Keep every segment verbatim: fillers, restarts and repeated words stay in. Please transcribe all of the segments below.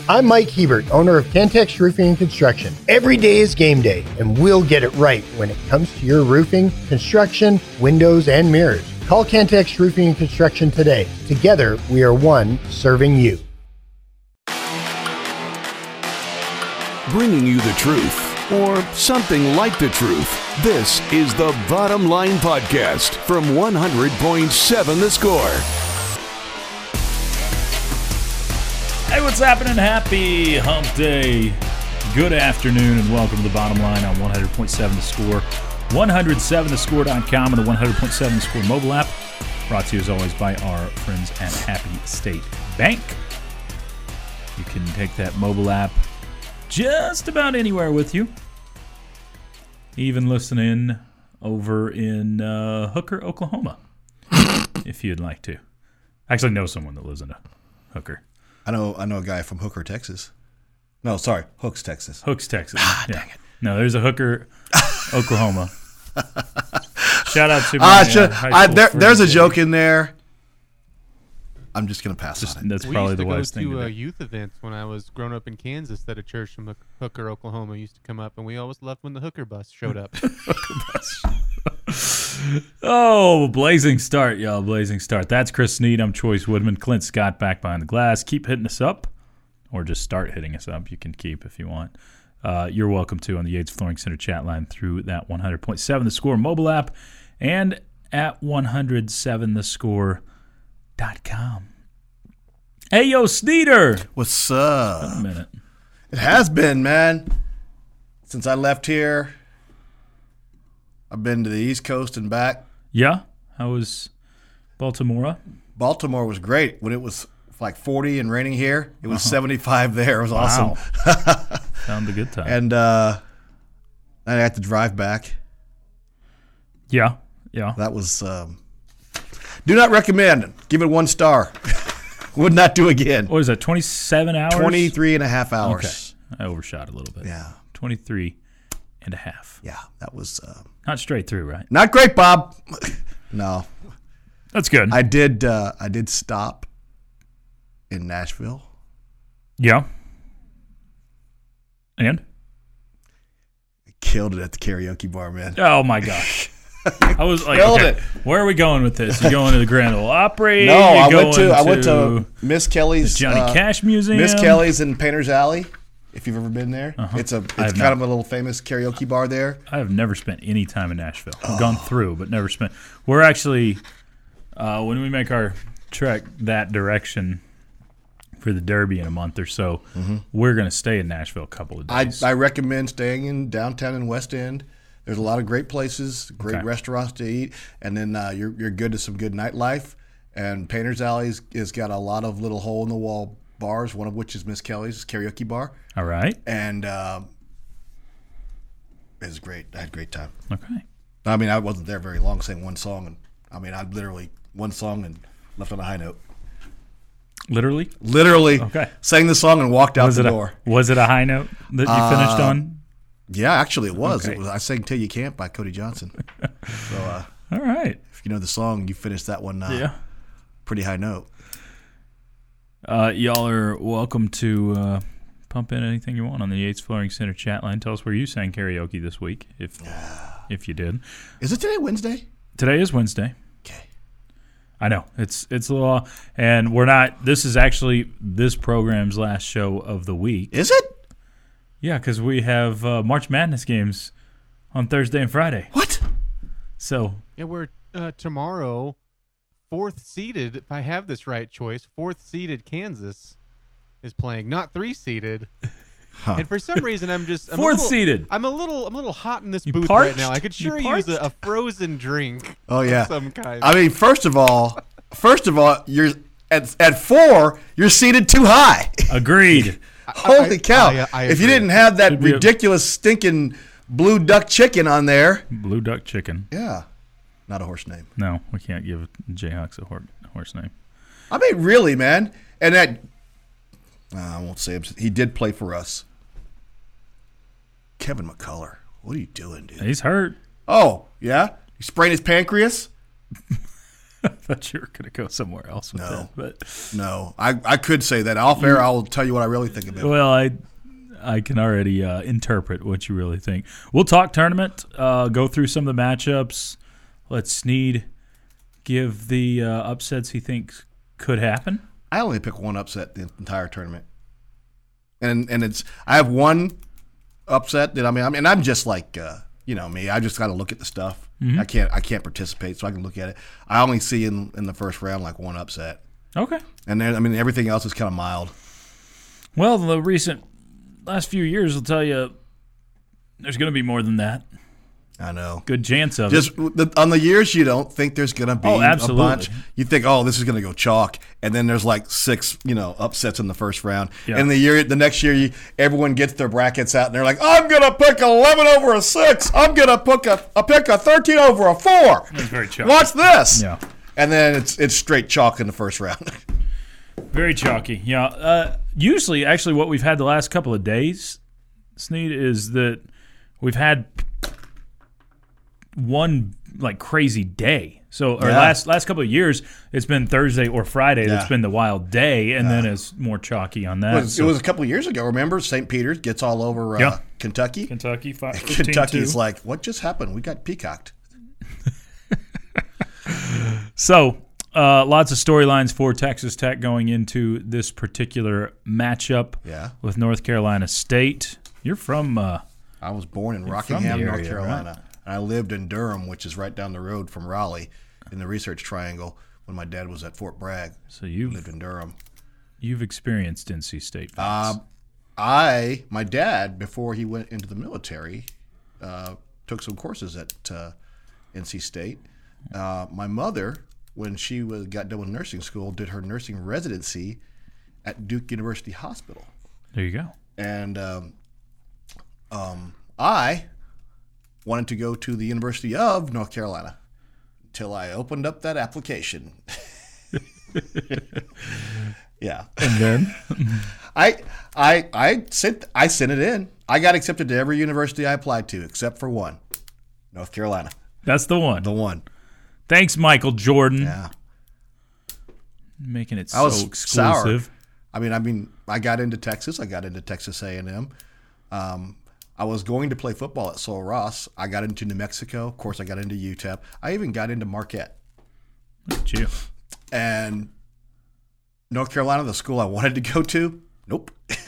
I'm Mike Hebert, owner of Cantex Roofing and Construction. Every day is game day, and we'll get it right when it comes to your roofing, construction, windows, and mirrors. Call Cantex Roofing and Construction today. Together, we are one serving you. Bringing you the truth, or something like the truth. This is the Bottom Line Podcast from one hundred point seven The Score. Hey, what's happening? Happy Hump Day. Good afternoon and welcome to the Bottom Line on one hundred point seven The Score. one oh seven the score dot com and the one hundred point seven The Score mobile app. Brought to you as always by our friends at Happy State Bank. You can take that mobile app just about anywhere with you. Even listen in over in uh, Hooker, Oklahoma, if you'd like to. I actually know someone that lives in a Hooker. I know I know a guy from Hooker, Texas. No, sorry, Hooks, Texas. Hooks, Texas. Ah, yeah. dang it. No, there's a Hooker, Oklahoma. Shout out to my Uh, uh, should, high I, school there, friend. there's a joke in there. I'm just going to pass Just, on it. that's We probably used the to go wise thing to to uh, do. youth events when I was growing up in Kansas that a church from Hook- Hooker, Oklahoma used to come up, and we always left when the Hooker bus showed up. Oh, blazing start, y'all. Blazing start. That's Chris Sneed. I'm Choice Woodman. Clint Scott back behind the glass. Keep hitting us up, or just start hitting us up. You can keep if you want. Uh, you're welcome to on the Yates Flooring Center chat line through that one hundred point seven The Score mobile app and at one oh seven the score dot com. Hey, yo, Sneeder. What's up? Wait a minute. It has been, man. Since I left here, I've been to the East Coast and back. Yeah? How was Baltimore? Baltimore was great. When it was like forty and raining here, it was seventy-five there. It was awesome. Wow. Found a good time. And uh, I had to drive back. yeah, yeah. That was um, do not recommend. Give it one star. Would not do again. What is that, twenty-seven hours? twenty-three and a half hours. Okay. I overshot a little bit. Yeah. twenty-three and a half. Yeah, that was uh, Not straight through, right? not great, Bob. No. That's good. I did uh, I did stop in Nashville. yeah. And? Killed it at the karaoke bar, man. Oh, my gosh. I was like, Killed okay, it. where are we going with this? You going to the Grand Ole Opry? No, You I going went to I went to Miss Kelly's the Johnny uh, Cash Museum? Miss Kelly's in Painter's Alley. If you've ever been there, Uh-huh. it's a I it's have kind not. of a little famous karaoke bar there. I have never spent any time in Nashville. I've gone through, but never spent. We're actually, uh, when we make our trek that direction for the Derby in a month or so, we're going to stay in Nashville a couple of I days. I recommend staying in downtown and West End. There's a lot of great places, great Okay. restaurants to eat, and then uh, you're you're good to some good nightlife. And Painter's Alley has got a lot of little hole in the wall bars, one of which is Miss Kelly's karaoke bar, All right. and um, it was great. I had a great time. Okay. I mean, I wasn't there very long, sang one song, and I mean, I literally one song and left on a high note. Literally? Literally, Okay. sang the song and walked out Was the it, door. a, was it a high note that you finished Uh, on? Yeah, actually, it was. Okay. It was. I sang "Till You Can't" by Cody Johnson. So, uh, All right. if you know the song, you finished that one. Uh, Yeah. pretty high note. Uh, y'all are welcome to uh, pump in anything you want on the Yates Flooring Center chat line. Tell us where you sang karaoke this week, if if you did. Is it today Wednesday? Today is Wednesday. Okay. I know it's it's a little, and we're not. This is actually this program's last show of the week. Is it? Yeah, because we have uh, March Madness games on Thursday and Friday. What? So Yeah, we're uh, tomorrow, fourth seeded, if I have this right, Choice, fourth seeded Kansas is playing, not three seeded. Huh. And for some reason, I'm just I'm a fourth little- seeded. I'm a little, I'm a little hot in this You booth parched? right now. I could You sure use a, parched? a frozen drink. Oh yeah. Of some kind. I mean, first of all, first of all, you're at at four. You're seated too high. Agreed. Holy I- cow! I- I if you agree. didn't have that Should be a- ridiculous stinking blue duck chicken on there, Blue Duck Chicken. yeah, not a horse name. No, we can't give Jayhawks a hor- horse name. I mean, really, man. And that uh, I won't say him. He did play for us. Kevin McCullough. What are you doing, dude? He's hurt. Oh, yeah? He sprained his pancreas? I thought you were going to go somewhere else with No. that. But, No, I, I could say that. Off air, I'll tell you what I really think of it. well, I I can already uh, interpret what you really think. We'll talk tournament, uh, go through some of the matchups. Let Sneed give the uh, upsets he thinks could happen. I only pick one upset the entire tournament. And and it's I have one upset that I mean I mean I'm just like uh, you know me. I just got to look at the stuff. Mm-hmm. I can't I can't participate, so I can look at it. I only see in, in the first round like one upset. Okay. And then I mean everything else is kind of mild. Well, the recent last few years will tell you there's going to be more than that. I know. Good chance of Just it. the, on the years you don't think there's going to be Oh, a absolutely. bunch. You think, oh, this is going to go chalk, and then there's like six, you know, upsets in the first round. Yeah. And the year, the next year, you, everyone gets their brackets out, and they're like, I'm going to pick eleven over a six. I'm going to pick a, a pick a thirteen over a four. That's very chalky. Watch this. Yeah. And then it's it's straight chalk in the first round. Very chalky. Yeah. Uh, usually, actually, what we've had the last couple of days, Sneed, is that we've had one like crazy day. So our Yeah. last last couple of years, it's been Thursday or Friday. That's Yeah. been the wild day, and then it's more chalky on that. It was, So it was a couple of years ago. Remember, Saint Peter's gets all over uh, Yeah. Kentucky. Kentucky, five, Kentucky's like, what just happened? We got peacocked. So, uh, lots of storylines for Texas Tech going into this particular matchup Yeah. with North Carolina State. You're from uh, I was born in from Rockingham, the North area, Carolina. And I lived in Durham, which is right down the road from Raleigh in the Research Triangle when my dad was at Fort Bragg. so you've Lived in Durham. you've experienced N C State. Uh, I, my dad, before he went into the military, uh, took some courses at uh, N C State. Uh, my mother, when she was, got done with nursing school, did her nursing residency at Duke University Hospital. There you go. And um, um, I wanted to go to the University of North Carolina until I opened up that application. Yeah. And then I I I sent I sent it in. I got accepted to every university I applied to except for one. North Carolina. that's the one. The one. Thanks, Michael Jordan, Yeah. making it I so was exclusive. sour. I mean, I mean, I got into Texas. I got into Texas A and M. Um, I was going to play football at Sul Ross. I got into New Mexico. Of course, I got into U T E P. I even got into Marquette. Look at you. And North Carolina, the school I wanted to go to, nope.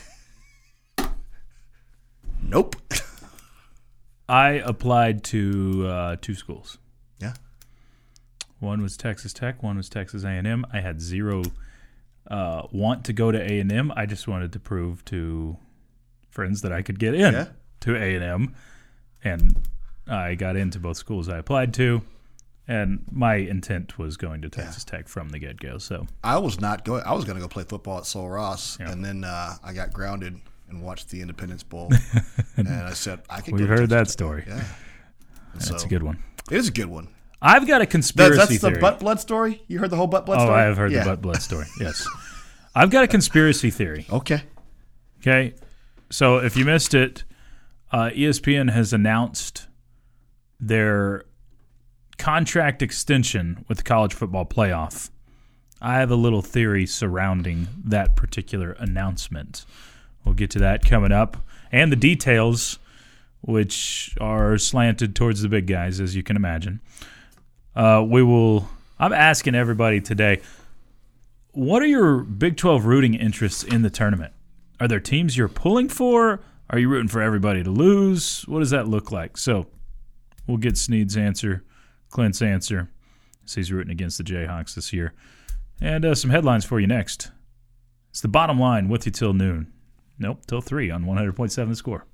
Nope. I applied to uh, two schools. Yeah. One was Texas Tech. One was Texas A and M. I had zero uh, want to go to A and M. I just wanted to prove to friends that I could get in Yeah. to A and M, and I got into both schools I applied to. And my intent was going to Texas Tech from the get-go. So I was not going. I was going to go play football at Sul Ross, Yeah. and then uh, I got grounded and watched the Independence Bowl. And I said, "I can." we've go to heard that Texas Tech. story. Yeah, And That's so, a good one. It is a good one. I've got a That, conspiracy that's the theory. butt blood story. You heard the whole butt blood oh, story? I have heard Yeah. the butt blood story. Yes. I've got a conspiracy theory. Okay. Okay. So if you missed it, uh, E S P N has announced their contract extension with the college football playoff. I have a little theory surrounding that particular announcement. We'll get to that coming up. And the details, which are slanted towards the big guys, as you can imagine. Uh, we will. I'm asking everybody today, what are your Big twelve rooting interests in the tournament? Are there teams you're pulling for? Are you rooting for everybody to lose? What does that look like? So we'll get Sneed's answer, Clint's answer, as he's rooting against the Jayhawks this year. And uh, some headlines for you next. It's the bottom line with you till noon. Nope, till three on one hundred point seven The Score.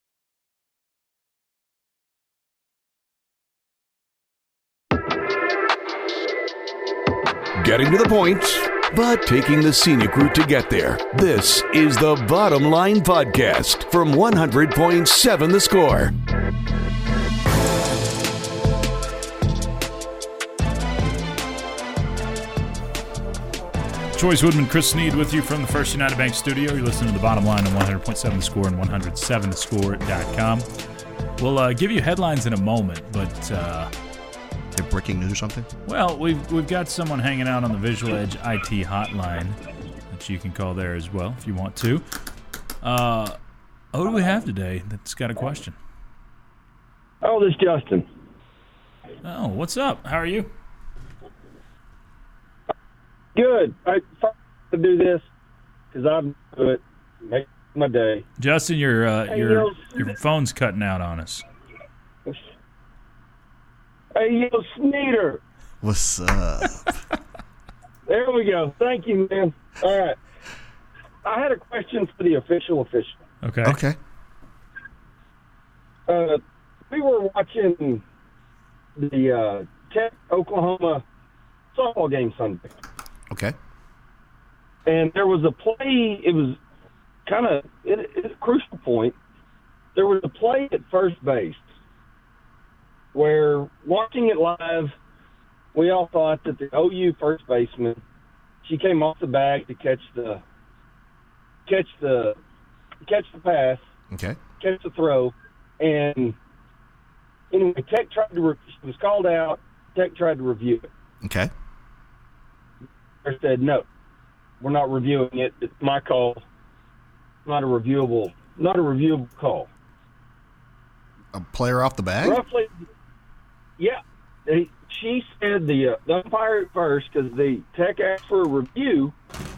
Getting to the point, but taking the scenic route to get there. This is the Bottom Line Podcast from one hundred point seven The Score. Choice Woodman, Chris Sneed with you from the First United Bank studio. You're listening to the bottom line on one hundred point seven The Score and one oh seven the score dot com. We'll uh, give you headlines in a moment, but uh, have breaking news or something? Well, we've we've got someone hanging out on the Visual Edge I T hotline that you can call there as well if you want to. Uh, who do we have today that's got a question? Oh, this is Justin. Oh, what's up? How are you? Good. I thought to do this because I'm good. Make my day. Justin, your uh, Hey, your yo. your phone's cutting out on us. Hey, yo, Sneeder. What's up? There we go. Thank you, man. All right. I had a question for the official official. Okay. Okay. Uh, we were watching the uh, Tech Oklahoma softball game Sunday, Okay. and there was a play. It was kind of it, it's a crucial point. There was a play at first base where, watching it live, we all thought that the O U first baseman, she came off the bag to catch the catch the catch the pass, Okay. catch the throw, and anyway, Tech tried to re- she was called out. Tech tried to review it. Okay. They said, no, we're not reviewing it. It's my call. Not a reviewable, not a reviewable call. A player off the bag? Roughly, yeah. They, she said the, uh, the umpire at first, because the Tech asked for a review.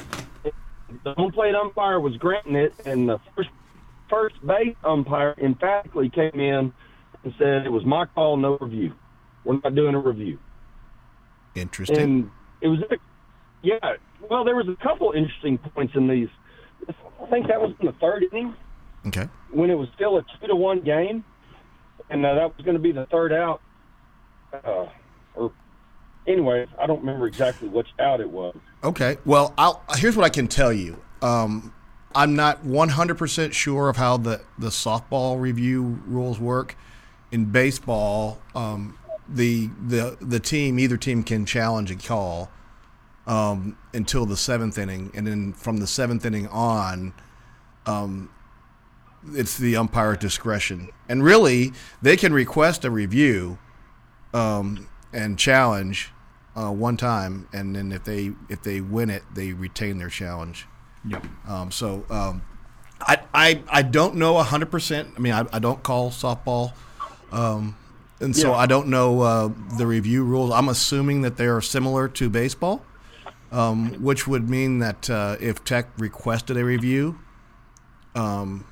The home plate umpire was granting it, and the first first base umpire emphatically came in and said it was my call, no review. We're not doing a review. Interesting. And it was, yeah. Well, there was a couple interesting points in these. I think that was in the third inning Okay. when it was still a two to one game, and uh, that was going to be the third out. Uh, or anyway, I don't remember exactly which out it was. Okay. Well, I'll, here's what I can tell you. Um, I'm not one hundred percent sure of how the, the softball review rules work. In baseball, um, the the the team, either team can challenge a call um, until the seventh inning, and then from the seventh inning on, um, it's the umpire's discretion. And really, they can request a review um, and challenge uh, one time, and then if they if they win it, they retain their challenge. Yep. Um, so um, I, I I don't know one hundred percent. I mean, I, I don't call softball, um, and so Yeah. I don't know uh, the review rules. I'm assuming that they are similar to baseball, um, which would mean that uh, if Tech requested a review, um,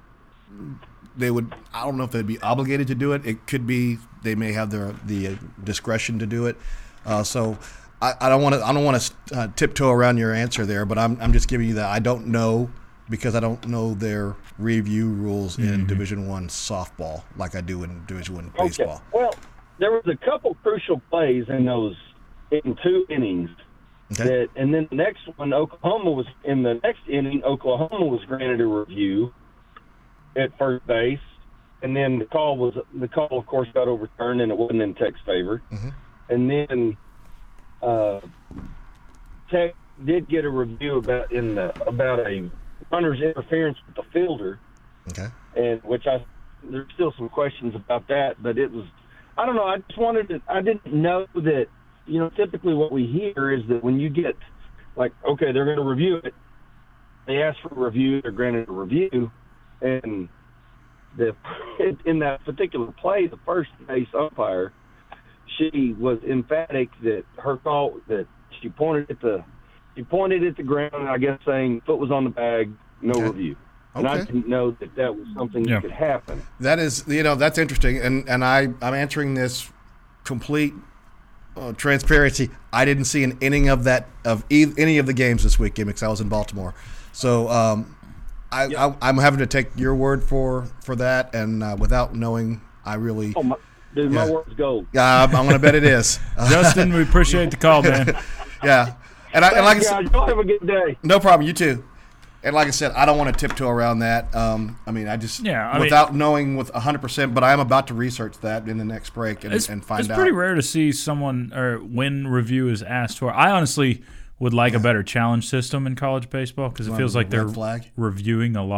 they would. I don't know if they'd be obligated to do it. It could be they may have their the discretion to do it. Uh, so. I, I don't want to. I don't want to uh, tiptoe around your answer there, but I'm. I'm just giving you that. I don't know because I don't know their review rules in Mm-hmm. Division One softball like I do in Division One Okay. baseball. Well, there was a couple crucial plays in those in two innings. Okay. That, and then the next one, Oklahoma was in the next inning. Oklahoma was granted a review at first base, and then the call was the call, of course, got overturned, and it wasn't in Tech's favor. Mm-hmm. And then uh, Tech did get a review about in the, about a runner's interference with the fielder, Okay. and which I there's still some questions about that, but it was I don't know. I just wanted to. I didn't know that. You know, typically what we hear is that when you get, like, okay, they're going to review it, they ask for a review, they're granted a review, and the in that particular play, the first base umpire, she was emphatic that her call, that she pointed at the, she pointed at the ground, I guess saying foot was on the bag, no Okay. review. And I Okay. didn't know that that was something Yeah. that could happen. That is, you know, that's interesting, and and I I'm answering this complete uh, transparency. I didn't see an inning of that of e- any of the games this weekend because I was in Baltimore. So um, I, I I'm having to take your word for for that, and uh, without knowing, I really. Oh, my, dude, my Yeah. word's gold. Yeah, I'm, I'm going to bet it is. Uh, Justin, we appreciate the call, man. yeah, and, I, and like I said, Guys, y'all have a good day. no problem. You too. And like I said, I don't want to tiptoe around that. Um, I mean, I just Yeah, I mean- without knowing with one hundred percent. But I am about to research that in the next break and, It's, and find it's out. pretty rare to see someone or when review is asked for. I honestly would like a better challenge system in college baseball because it Want feels a like they're red flag? reviewing a lot.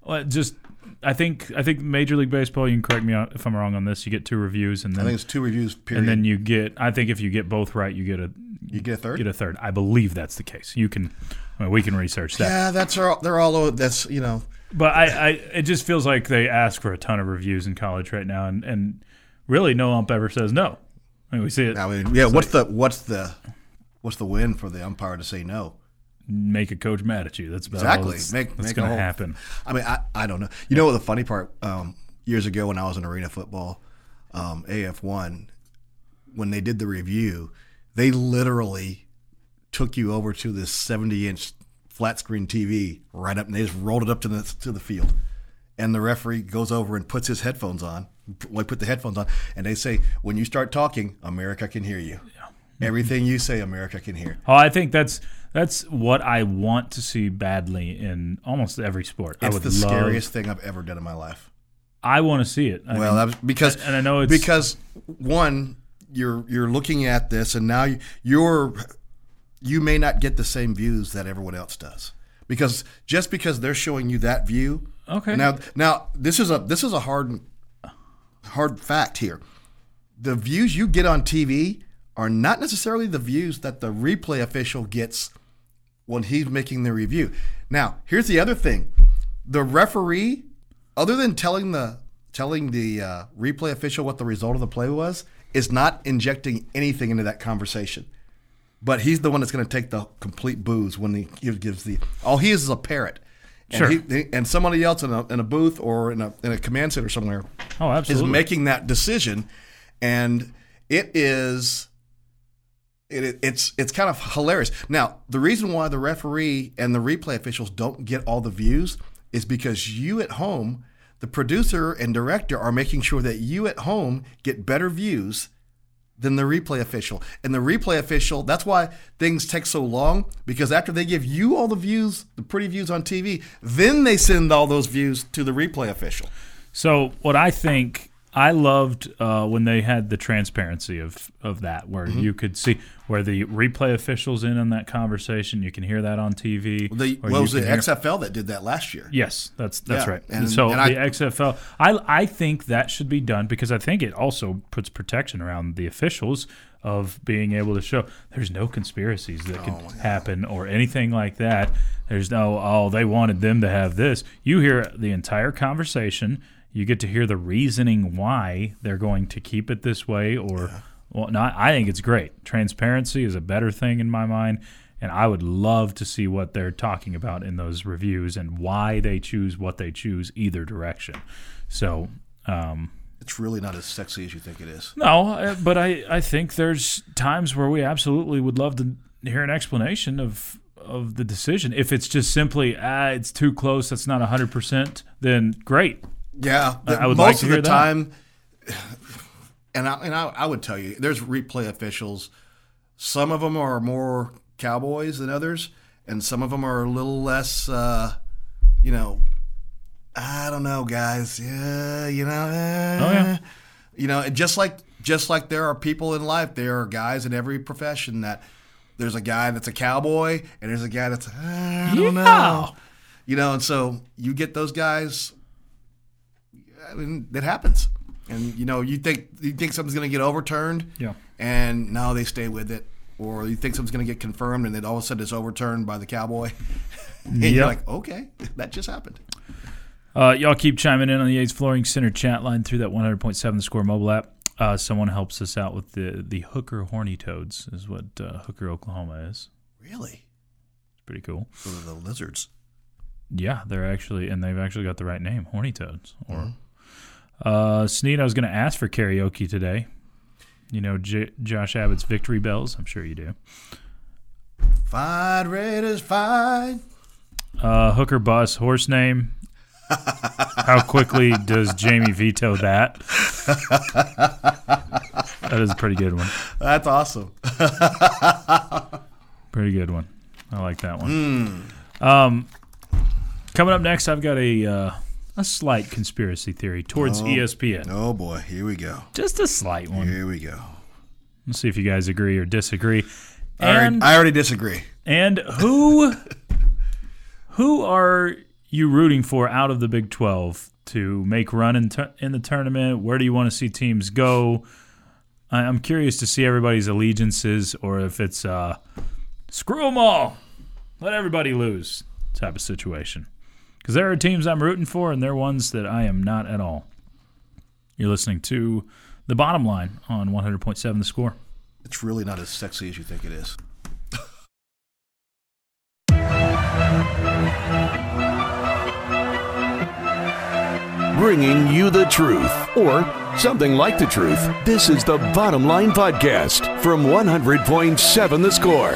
Well, just I think I think Major League Baseball. You can correct me if I'm wrong on this. You get two reviews, and then I think it's two reviews. Period. And then you get. I think if you get both right, you get a you get a third. Get a third. I believe that's the case. You can. I mean, we can research that. Yeah, that's all. They're all. That's you know. But I, I, it just feels like they ask for a ton of reviews in college right now, and, and really no ump ever says no. I mean, we see it. I mean, yeah. It's What's like, the what's the what's the win for the umpire to say no? Make a coach mad at you. That's about exactly. all that's, make that's make going to whole, happen. I mean, I, I don't know. You know what the funny part? Um, years ago when I was in arena football, um, A F one, when they did the review, they literally took you over to this seventy-inch flat screen T V right up, and they just rolled it up to the to the field. And the referee goes over and puts his headphones on. Like put the headphones on, and they say, "When you start talking, America can hear you. Yeah. Everything you say, America can hear." Oh, I think that's that's what I want to see badly in almost every sport. It's I would the love, scariest thing I've ever done in my life. I want to see it. I well, mean, that was because and I know it's because one, you're you're looking at this, and now you're you may not get the same views that everyone else does. Because just because they're showing you that view, okay. Now, now this is a this is a hard hard fact here. The views you get on T V are not necessarily the views that the replay official gets when he's making the review. Now, here's the other thing: the referee, other than telling the telling the uh, replay official what the result of the play was, is not injecting anything into that conversation. But he's the one that's going to take the complete booze when he gives the. All he is is a parrot. And sure. He, and somebody else in a in a booth or in a in a command center somewhere oh, absolutely. is making that decision, and it is. It, it's it's kind of hilarious. Now, the reason why the referee and the replay officials don't get all the views is because you at home, the producer and director, are making sure that you at home get better views than the replay official. And the replay official, that's why things take so long, because after they give you all the views, the pretty views on T V, then they send all those views to the replay official. So what I think, I loved uh, when they had the transparency of, of that, where mm-hmm. you could see where the replay official's in on that conversation. You can hear that on T V. Well, the, well, it was the hear, X F L that did that last year. Yes, that's that's yeah. right. And, so and the I, X F L, I I think that should be done because I think it also puts protection around the officials of being able to show there's no conspiracies that can oh happen or anything like that. There's no, oh, they wanted them to have this. You hear the entire conversation. You get to hear the reasoning why they're going to keep it this way or yeah. well, not. I think it's great. Transparency is a better thing in my mind, and I would love to see what they're talking about in those reviews and why they choose what they choose either direction. So um, it's really not as sexy as you think it is. No, but I, I think there's times where we absolutely would love to hear an explanation of of the decision. If it's just simply, ah, it's too close, that's not one hundred percent, then great. Yeah, the, I would most like to of hear the that. time, and I, and I, I would tell you, there's replay officials. Some of them are more Cowboys than others, and some of them are a little less. Uh, you know, I don't know, guys. Yeah, you know. Eh, oh yeah. You know, just like just like there are people in life, there are guys in every profession that there's a guy that's a cowboy, and there's a guy that's I don't yeah. know. You know, and so you get those guys. I mean, that happens, and you know, you think you think something's going to get overturned, yeah, and no, they stay with it, or you think something's going to get confirmed, and then all of a sudden it's overturned by the Cowboy, and yep. you're like, okay, that just happened. Uh, y'all keep chiming in on the Yates Flooring Center chat line through that one hundred point seven The Score mobile app. Uh, someone helps us out with the the Hooker Horny Toads, is what uh, Hooker, Oklahoma is. Really? It's pretty cool. Those are the lizards. Yeah, they're actually, and they've actually got the right name, Horny Toads. Or, mm-hmm. uh, Sneed, I was going to ask for karaoke today. You know J- Josh Abbott's Victory Bells? I'm sure you do. Fight Raiders, fight. Uh, Hooker Bus, horse name. How quickly does Jamie veto that? That is a pretty good one. That's awesome. Pretty good one. I like that one. Mm. Um, coming up next, I've got a uh, a slight conspiracy theory towards oh, E S P N. Oh boy, here we go. Just a slight one. Here we go. Let's see if you guys agree or disagree. I already, and I already disagree. And who who are you rooting for out of the Big twelve to make run in, tur- in the tournament? Where do you want to see teams go? I- I'm curious to see everybody's allegiances, or if it's uh, screw them all, let everybody lose type of situation. Because there are teams I'm rooting for, and there are ones that I am not at all. You're listening to The Bottom Line on one hundred point seven The Score. It's really not as sexy as you think it is. Bringing you the truth, or something like the truth. This is the Bottom Line Podcast from one hundred point seven The Score.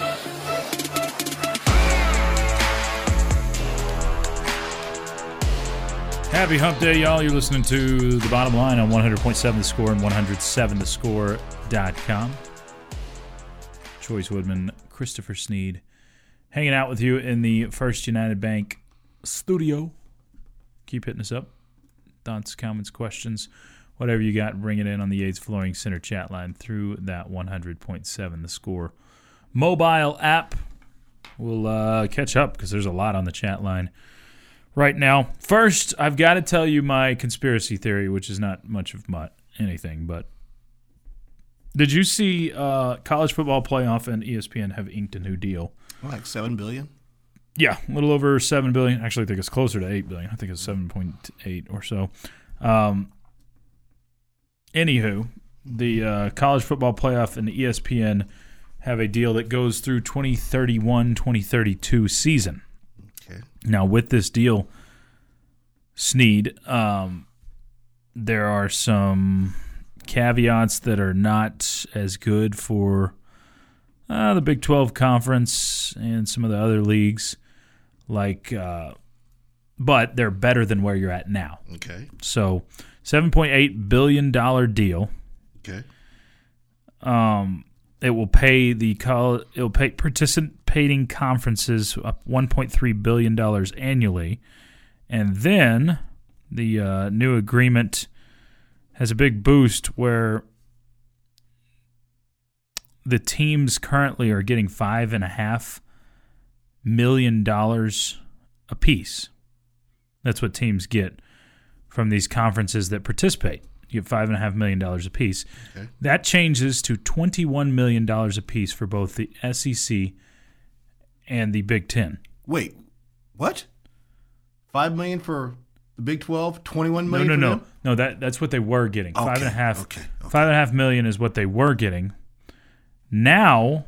Happy Hump Day, y'all. You're listening to The Bottom Line on one hundred point seven The Score and one oh seven the score dot com. Choice Woodman, Christopher Sneed, hanging out with you in the First United Bank studio. Keep hitting us up. Thoughts, comments, questions, whatever you got, bring it in on the Yates Flooring Center chat line through that one hundred point seven The Score mobile app. We'll uh, catch up because there's a lot on the chat line right now. First, I've got to tell you my conspiracy theory, which is not much of my, anything, but did you see uh, college football playoff and E S P N have inked a new deal? Like seven billion dollars? Yeah, a little over seven billion dollars. Actually, I think it's closer to eight billion dollars. I think it's seven point eight or so. Um, anywho, the uh, college football playoff and the E S P N have a deal that goes through twenty thirty-one twenty thirty-two season. Okay. Now, with this deal, Sneed, um, there are some caveats that are not as good for uh, the Big twelve Conference and some of the other leagues, like, uh, but they're better than where you're at now. Okay. So, seven point eight billion dollars deal. Okay. Um, it will pay the col- it will pay participating conferences up one point three billion dollars annually, and then the uh, new agreement has a big boost where the teams currently are getting five and a half million dollars apiece. That's what teams get from these conferences that participate. You get five and a half million dollars apiece. Okay. That changes to twenty-one million dollars apiece for both the S E C and the Big Ten. Wait, what? Five million for the Big twelve, twenty-one No, million. no, for no, them? no. That that's what they were getting. Okay, Five and a half. okay, okay. Five and a half million is what they were getting. Now,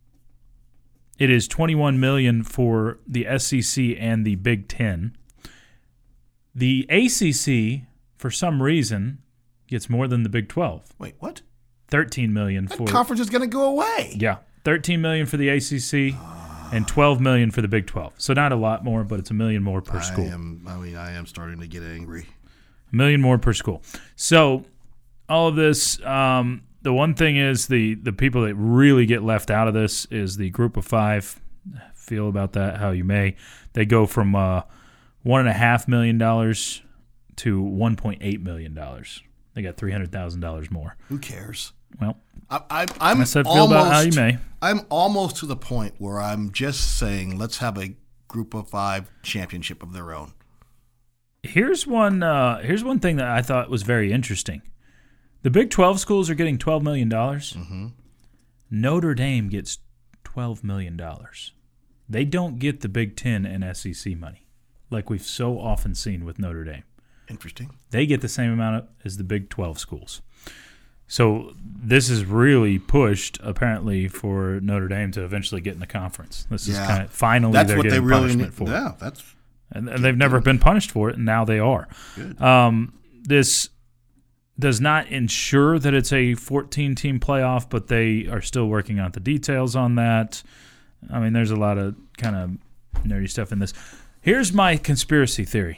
it is twenty-one million for the S E C and the Big Ten. The A C C, for some reason, gets more than the Big twelve. Wait, what? Thirteen million That for conference is going to go away. yeah, thirteen million for the A C C and twelve million for the Big twelve. So not a lot more, but it's a million more per I school. am. I mean, I am starting to get angry. A million more per school. So all of this, um, the one thing is the the people that really get left out of this is the group of five. Feel about that how you may. They go from uh, one and a half million dollars to one point eight million dollars. They got three hundred thousand dollars more. Who cares? Well, I, I, I'm I said feel almost, about how you may. I'm almost to the point where I'm just saying, let's have a group of five championship of their own. Here's one. Uh, here's one thing that I thought was very interesting. The Big twelve schools are getting twelve million dollars. Mm-hmm. Notre Dame gets twelve million dollars. They don't get the Big Ten and S E C money, like we've so often seen with Notre Dame. Interesting. They get the same amount as the Big twelve schools. So this is really pushed, apparently, for Notre Dame to eventually get in the conference. This is Yeah. kind of finally That's they're what they getting really punishment need. for it. Yeah, that's And, and they've never been punished for it, and now they are. good. Um, this does not ensure that it's a fourteen-team playoff, but they are still working out the details on that. I mean, there's a lot of kind of nerdy stuff in this. Here's my conspiracy theory.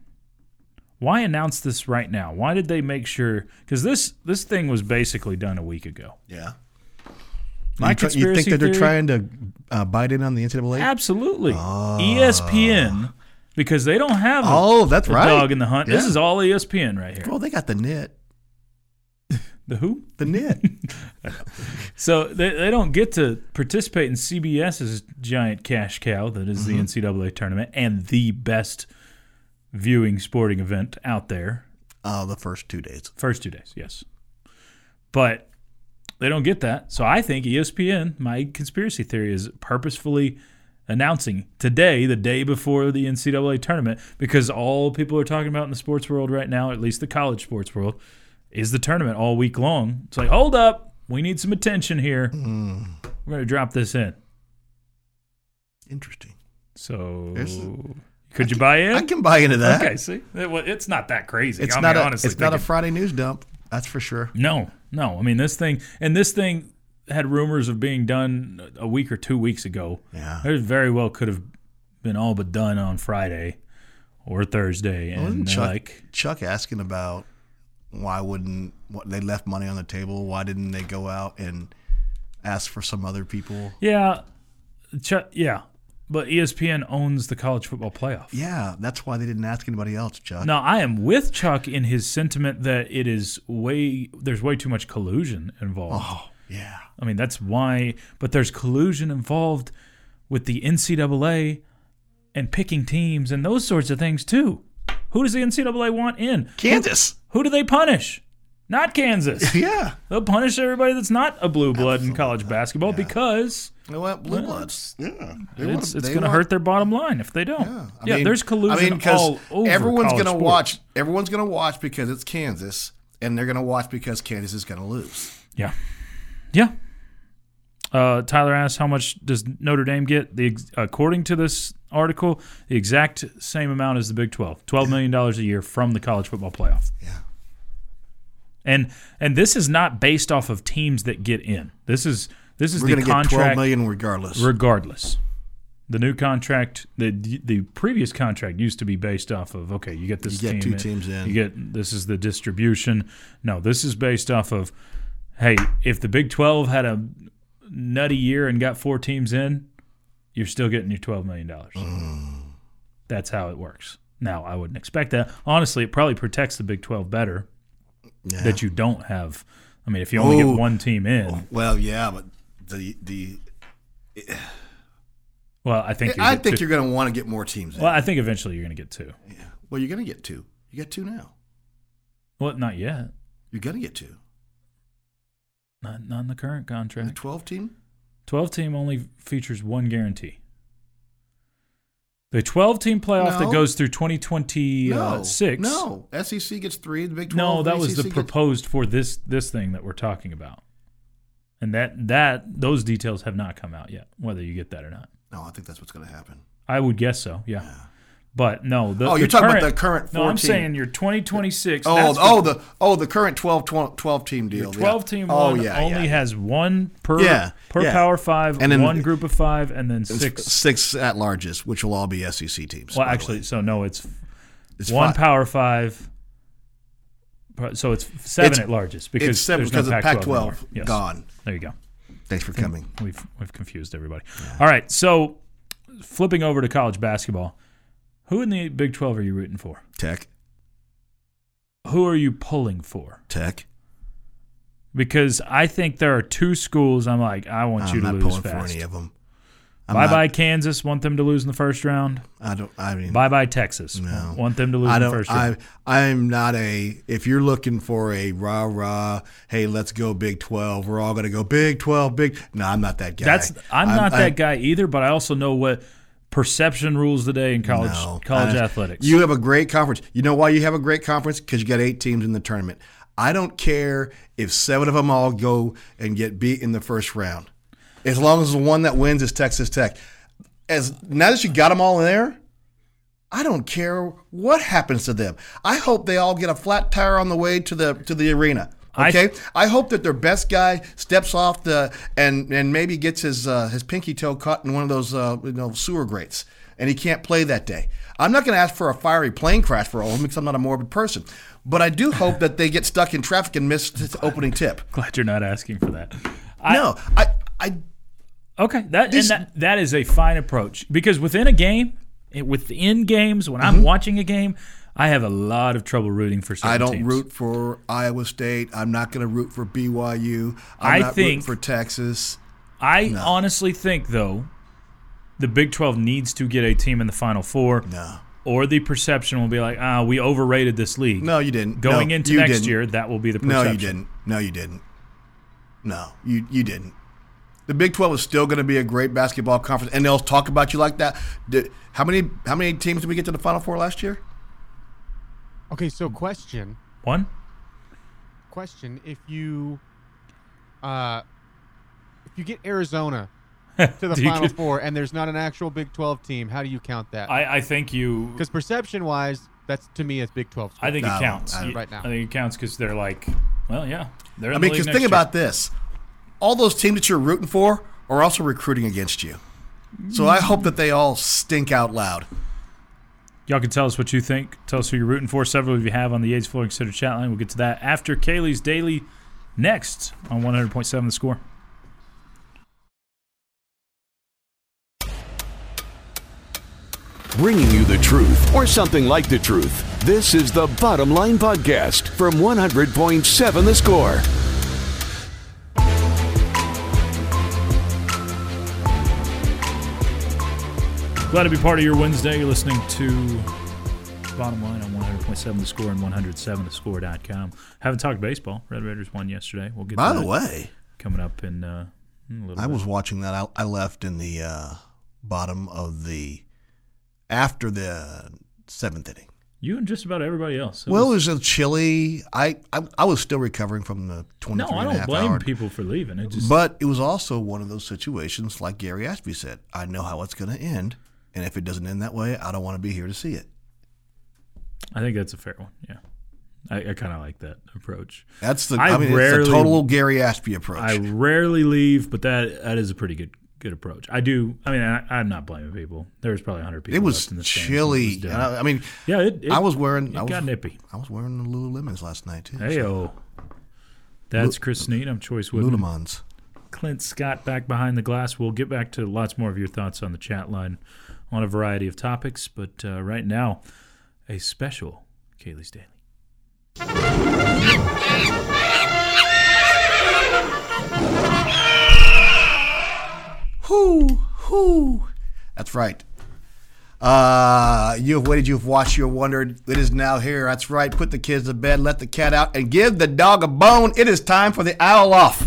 Why announce this right now? Why did they make sure? Because this this thing was basically done a week ago. Yeah. My you, tr- you conspiracy think that they're theory? trying to uh, bite in on the N C double A? Absolutely. E S P N, because they don't have a, Oh, that's a right. dog in the hunt. This Yeah. is all E S P N right here. Well, they got the knit. The who? The knit. So they, they don't get to participate in CBS's giant cash cow that is mm-hmm. the N C double A tournament and the best viewing sporting event out there. Uh, the first two days. First two days, yes. But they don't get that. So I think E S P N, my conspiracy theory, is purposefully announcing today, the day before the N C double A tournament, because all people are talking about in the sports world right now, at least the college sports world, is the tournament all week long. It's like, hold up. We need some attention here. Mm. We're going to drop this in. Interesting. So, a, could I you can, buy in? I can buy into that. Okay, see? It, well, it's not that crazy. It's, I not, mean, a, honestly it's not a thinking, Friday news dump. That's for sure. No, no. I mean, this thing, and this thing had rumors of being done a week or two weeks ago. Yeah. It very well could have been all but done on Friday or Thursday. And Wasn't Chuck, like Chuck asking about why wouldn't what, they left money on the table? Why didn't they go out and ask for some other people? Yeah, Chuck, yeah. But E S P N owns the college football playoff. Yeah, that's why they didn't ask anybody else, Chuck. No, I am with Chuck in his sentiment that it is way there's way too much collusion involved. Oh, yeah. I mean, that's why. But there's collusion involved with the N C double A and picking teams and those sorts of things too. Who does the N C double A want in? Kansas. Who, who do they punish? Not Kansas. Yeah. They'll punish everybody that's not a blue blood Absolutely in college basketball yeah. because they want blue well, bloods. Yeah. It's, it's going to hurt their bottom line if they don't. Yeah, I yeah mean, there's collusion I mean, all over everyone's college gonna sports. watch. Everyone's going to watch because it's Kansas, and they're going to watch because Kansas is going to lose. Yeah. Yeah. Uh, Tyler asks, how much does Notre Dame get? The according to this article, the exact same amount as the Big twelve, twelve million dollars a year from the college football playoff. Yeah. And and this is not based off of teams that get in. This is this is We're the gonna contract. Get twelve million dollars regardless. Regardless, the new contract, the the previous contract used to be based off of okay, you get this you get team two teams in. You get this is the distribution. No, this is based off of hey, if the Big twelve had a nutty year and got four teams in, you're still getting your twelve million dollars. Mm. That's how it works. Now, I wouldn't expect that. Honestly, it probably protects the Big twelve better. Yeah. That you don't have. I mean, if you only oh, get one team in. Well, yeah, but the the. Well, I think. I think you you're going to want to get more teams in. Well, I think eventually you're going to get two. Yeah. Well, you're going to get two. You get two now. Well, not yet. You're going to get two. Not not in the current contract. The twelve team. Twelve team only features one guarantee. The twelve-team playoff no. that goes through twenty twenty-six. No, no. S E C gets three. The Big twelve. No, that was the gets... proposed for this this thing that we're talking about, and that that those details have not come out yet. Whether you get that or not. No, I think that's what's going to happen. I would guess so. Yeah. yeah. But no, the, oh, you're the talking current, about the current fourteen. No, I'm saying your twenty twenty-six. Oh, that's oh, what, the oh the current twelve, twelve, twelve team deal. The twelve team yeah. one oh, yeah, only yeah. has one per yeah, per yeah. Power Five, and then, one group of five, and then six six at larges, which will all be S E C teams. Well, actually, so no, it's, it's one five. Power Five. So it's seven it's, at largest because it's seven there's because no of Pac twelve yes. gone. There you go. Thanks for coming. We've we've confused everybody. Yeah. All right, so flipping over to college basketball. Who in the Big twelve are you rooting for? Tech. Who are you pulling for? Tech. Because I think there are two schools I'm like, I want I'm you to not lose pulling fast. for any of them. Bye-bye Kansas, want them to lose in the first round. I don't I mean Bye-bye Texas. No. Want them to lose I in don't, the first round. I I'm not a if you're looking for a rah-rah, hey, let's go Big twelve. We're all going to go Big twelve, Big No, I'm not that guy. That's I'm, I'm not I, that guy either, but I also know what perception rules today in college no, college I, athletics. You have a great conference. You know why you have a great conference? Because you got eight teams in the tournament. I don't care if seven of them all go and get beat in the first round. As long as the one that wins is Texas Tech. As now that you got them all in there, I don't care what happens to them. I hope they all get a flat tire on the way to the to the arena. Okay, I, I hope that their best guy steps off the and and maybe gets his uh, his pinky toe caught in one of those uh, you know sewer grates, and he can't play that day. I'm not going to ask for a fiery plane crash for all of them because I'm not a morbid person, but I do hope that they get stuck in traffic and miss the opening tip. Glad you're not asking for that. I, no, I I. Okay, that This, and that that is a fine approach because within a game, within games, when I'm mm-hmm. watching a game, I have a lot of trouble rooting for certain I don't teams. root for Iowa State. I'm not going to root for B Y U. I'm I not think- rooting for Texas. I No. honestly think, though, the Big twelve needs to get a team in the Final Four, No. or the perception will be like, ah, we overrated this league. No, you didn't. Going No, into you next didn't. year, that will be the No, perception. you didn't. No, you didn't. No, you you didn't. The Big twelve is still going to be a great basketball conference, and they'll talk about you like that. Did, how many how many teams did we get to the Final Four last year? Okay, so question, One? question: If you, uh, if you get Arizona to the Do you Final get- Four and there's not an actual Big twelve team, how do you count that? I, I think you. Because perception-wise, that's to me as Big twelve. I think No, it counts. I- You- right now. I think it counts because they're like, well, yeah. They're in I the mean, league because next think year. about this: all those teams that you're rooting for are also recruiting against you. So I hope that they all stink out loud. Y'all can tell us what you think. Tell us who you're rooting for. Several of you have on the Yates Flooring Center chat line. We'll get to that after Kaylee's Daily next on one hundred point seven The Score. Bringing you the truth, or something like the truth. This is the Bottom Line Podcast from one hundred point seven The Score. Glad to be part of your Wednesday. You're listening to Bottom Line on one hundred point seven The Score and one oh seven the score dot com. Haven't talked baseball. Red Raiders won yesterday. We'll get By to the that way, coming up in uh, a little I bit. was watching that. I, I left in the uh, bottom of the after the seventh inning. You and just about everybody else. It Well, was- it was a chilly. I, I I was still recovering from the no, twenty-three I and a don't half blame hour. people for leaving. It just But it was also one of those situations, like Gary Ashby said, I know how it's going to end, and if it doesn't end that way, I don't want to be here to see it. I think that's a fair one. Yeah, I, I kind of like that approach. That's the. I I, mean, rarely- it's the total Gary Ashby approach. I rarely leave, but that that is a pretty good good approach. I do. I mean, I, I'm not blaming people. There was probably one hundred people. it was left in the stands. chilly. It was and done. I, I mean, yeah, it, it, I was wearing. It I was, got nippy. I was wearing the Lululemons last night too. Hey oh, that's Chris Snead. I'm Choice Woodman. Lululemons. Clint Scott back behind the glass. We'll get back to lots more of your thoughts on the chat line on a variety of topics, but uh, right now, a special Kaylee's Daily. Whoo, whoo. That's right. Uh, you have waited, you have watched, you have wondered. It is now here. That's right. Put the kids to bed, let the cat out, and give the dog a bone. It is time for the owl off.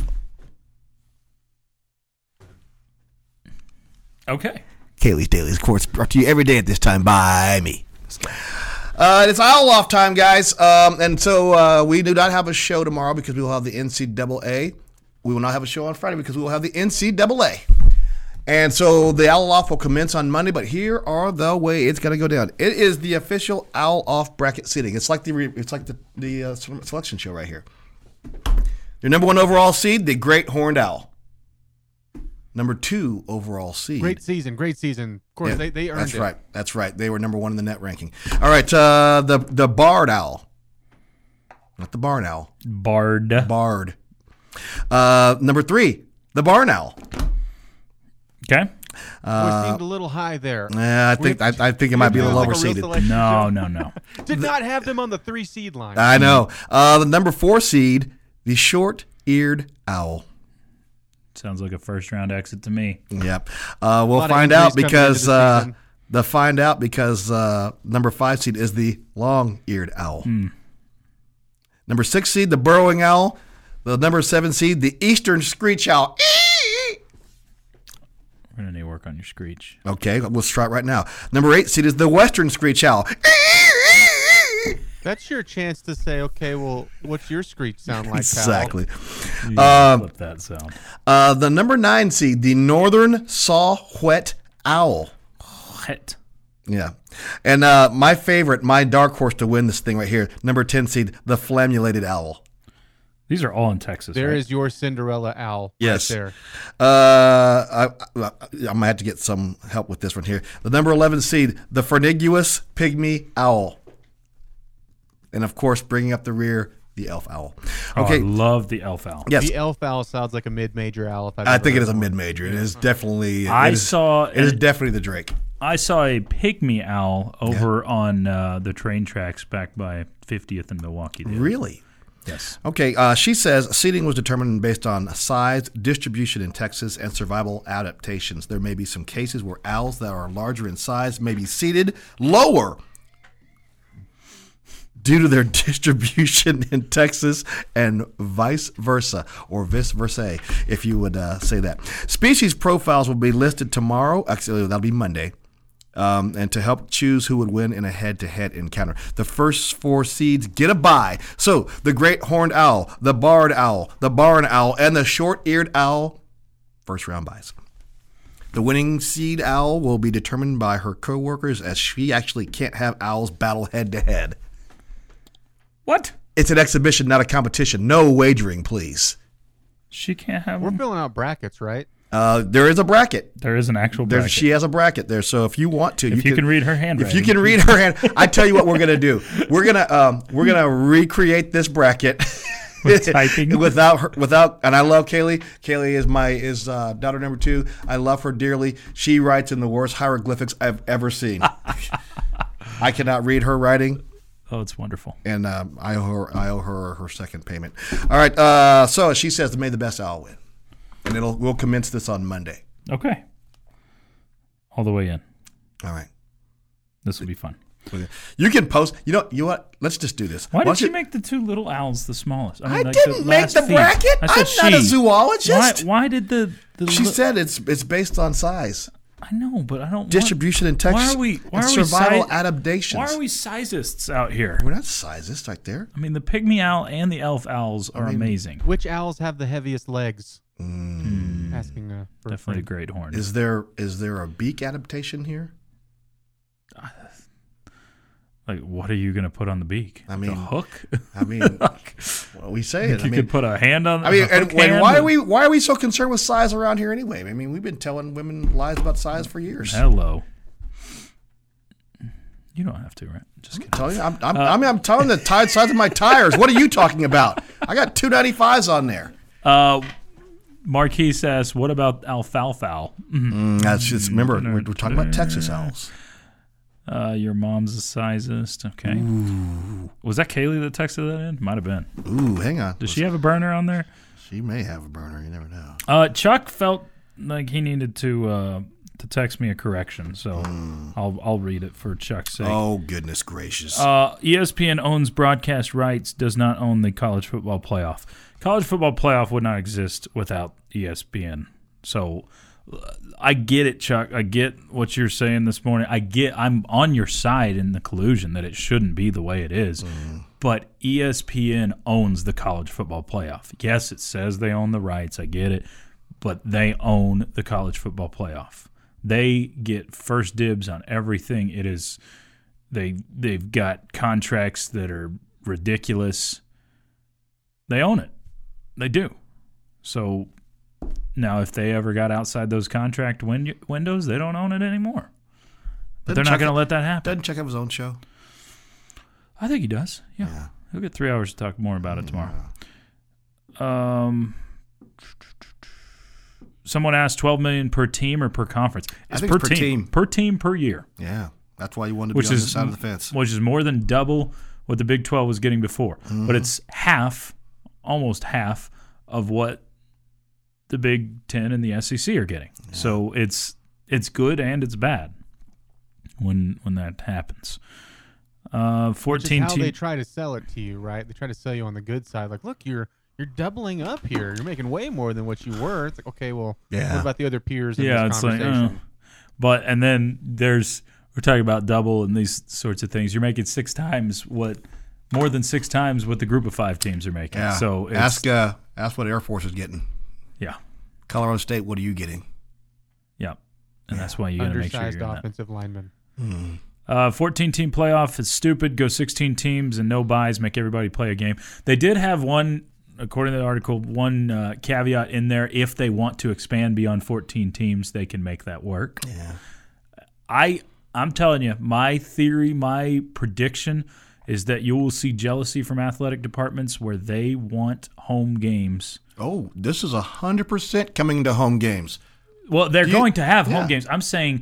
Okay. Kaylee's Daily, of course, brought to you every day at this time by me. Uh, it's owl off time, guys. Um, and so uh, we do not have a show tomorrow because we will have the N C double A. We will not have a show on Friday because we will have the N C double A. And so the Owl Off will commence on Monday, but here are the way it's going to go down. It is the official Owl Off bracket seating. It's like the re, it's like the the uh, selection show right here. Your number one overall seed, the Great Horned Owl. Number two overall seed. Great season, great season. Of course, Yeah, they, they earned that's it. right. That's right. They were number one in the net ranking. All right, uh, the the Barred Owl, not the Barn Owl. Bard. Barred. Uh, number three, the Barn Owl. Okay. Uh, seemed a little high there. Yeah, I think I, I think it might be a little Like real overseeded. selection No, show. no, no. Did not have them on the three seed line. I know. Uh, the number four seed, the Short-Eared Owl. Sounds like a first round exit to me. Yep. Uh, we'll lot of find injuries out coming because into the uh, season. the find out because uh, number five seed is the Long-Eared Owl. Hmm. Number six seed, the Burrowing Owl. The number seven seed, the Eastern Screech Owl. We're going to need to work on your screech. Okay, let's try it right now. Number eight seed is the Western Screech Owl. That's your chance to say, okay, well, what's your screech sound like, pal? Exactly. You Um, flip that sound. Uh, the number nine seed, the Northern Saw-Whet Owl. What? Yeah. And uh, my favorite, my dark horse to win this thing right here, number ten seed, the Flammulated Owl. These are all in Texas. There right? is your Cinderella owl Yes. right there. Uh, I, I, I'm going to have to get some help with this one here. The number eleven seed, the Ferniguous Pygmy Owl. And, of course, bringing up the rear, the Elf Owl. Oh, Okay. I love the elf owl. Yes. The elf owl sounds like a mid-major owl. If I've I ever think it heard is a one. mid-major. It is definitely. I it is, saw It is it- definitely the Drake. I saw a pygmy owl over yeah. on uh, the train tracks back by fiftieth and Milwaukee. Really? Yes. Okay, uh, she says seeding was determined based on size, distribution in Texas, and survival adaptations. There may be some cases where owls that are larger in size may be seeded lower due to their distribution in Texas and vice versa, or vice versa, if you would uh, say that. Species profiles will be listed tomorrow. Actually, that'll be Monday. Um, and to help choose who would win in a head-to-head encounter. The first four seeds get a bye. So the great horned owl, the barred owl, the barn owl, and the short-eared owl, first-round byes. The winning seed owl will be determined by her co-workers, as she actually can't have owls battle head-to-head. What? It's an exhibition, not a competition. No wagering, please. She can't have We're one? filling out brackets, right? Uh, there is a bracket. There is an actual There, bracket. she has a bracket there, so if you want to, if you, you can read her handwriting. If you can read her hand, I tell you what we're gonna do. We're gonna um, we're gonna recreate this bracket With typing without her, without. And I love Kaylee. Kaylee is my is uh, daughter number two. I love her dearly. She writes in the worst hieroglyphics I've ever seen. I cannot read her writing. Oh, it's wonderful. And um, I owe her I owe her her second payment. All right. Uh, so she says, "May the best owl win," and it'll we'll commence this on Monday. Okay. All the way in. All right. This will be fun. You can post. You know. You know what? Let's just do this. Why Why did she you, make the two little owls the smallest? I like didn't the make last the feed. bracket. I I'm said not a she. zoologist. Why, why did the, the She li- said it's it's based on size, I know, but I don't distribution want, and Texas. Why are we? Why and are we survival si- adaptations? Why are we sizeists out here? We're not sizist right there. I mean, the pygmy owl and the elf owls are I mean, amazing. Which owls have the heaviest legs? Mm. Asking uh, for a Definitely a friend. great horn. Is there is there a beak adaptation here? Like, what are you going to put on the beak? I mean, a hook. I mean, well, we say it. I you mean, could put a hand on. I mean, a and, hook and hand why are and- we why are we so concerned with size around here anyway? I mean, we've been telling women lies about size for years. Hello. You don't have to, right? Just kidding. Tell you, I'm, I'm, I mean, I'm telling the tide size of my tires. What are you talking about? I got two ninety-fives on there. Uh, Marquis says, "What about alfalfa owl? Mm, that's just remember we're, we're talking about Texas owls. Uh, your mom's a sizist. Okay. Ooh. Was that Kaylee that texted that in? Might have been. Ooh, hang on. Does she have a burner on there? She may have a burner. You never know. Uh, Chuck felt like he needed to uh, to text me a correction, so Mm. I'll I'll read it for Chuck's sake. Oh goodness gracious! Uh, E S P N owns broadcast rights, does not own the college football playoff. College football playoff would not exist without E S P N. So uh, I get it, Chuck. I get what you're saying this morning. I get. I'm on your side in the collusion that it shouldn't be the way it is. Mm. But E S P N owns the college football playoff. Yes, it says they own the rights. I get it. But they own the college football playoff. They get first dibs on everything. It is they they've got contracts that are ridiculous. They own it. They do. So now if they ever got outside those contract win- windows, they don't own it anymore. But Doesn't they're not Chuck- going to let that happen. Doesn't Chuck have his own show? I think he does. Yeah. Yeah. He'll get three hours to talk more about it tomorrow. Um, someone asked twelve million dollars per team or per conference. I think it's per team. Per team per year. Yeah, that's why you wanted to Which be on is this side of the fence. Which is more than double what the Big twelve was getting before. Mm-hmm. But it's half, almost half of what the Big Ten and the S E C are getting. Yeah. So it's it's good and it's bad when when that happens. Uh, fourteen Which is how te- they try to sell it to you, right? They try to sell you on the good side. Like, look, you're you're doubling up here. You're making way more than what you were. It's like, okay, well, Yeah. what about the other peers in yeah, this it's like, conversation? uh, but and then there's we're talking about double and these sorts of things. You're making six times what, more than six times what the group of five teams are making. Yeah. So it's, ask uh, ask what Air Force is getting. yeah, Colorado State, what are you getting? yeah, and that's why you got to make sure Undersized you're in that. offensive lineman. Hmm. Uh, fourteen-team playoff is stupid. Go sixteen teams and no buys. Make everybody play a game. They did have one, according to the article, one uh, caveat in there. If they want to expand beyond fourteen teams, they can make that work. Yeah. I, I'm telling you, my theory, my prediction is that you will see jealousy from athletic departments where they want home games. Oh, this is one hundred percent coming to home games. Well, they're You- going to have yeah. home games. I'm saying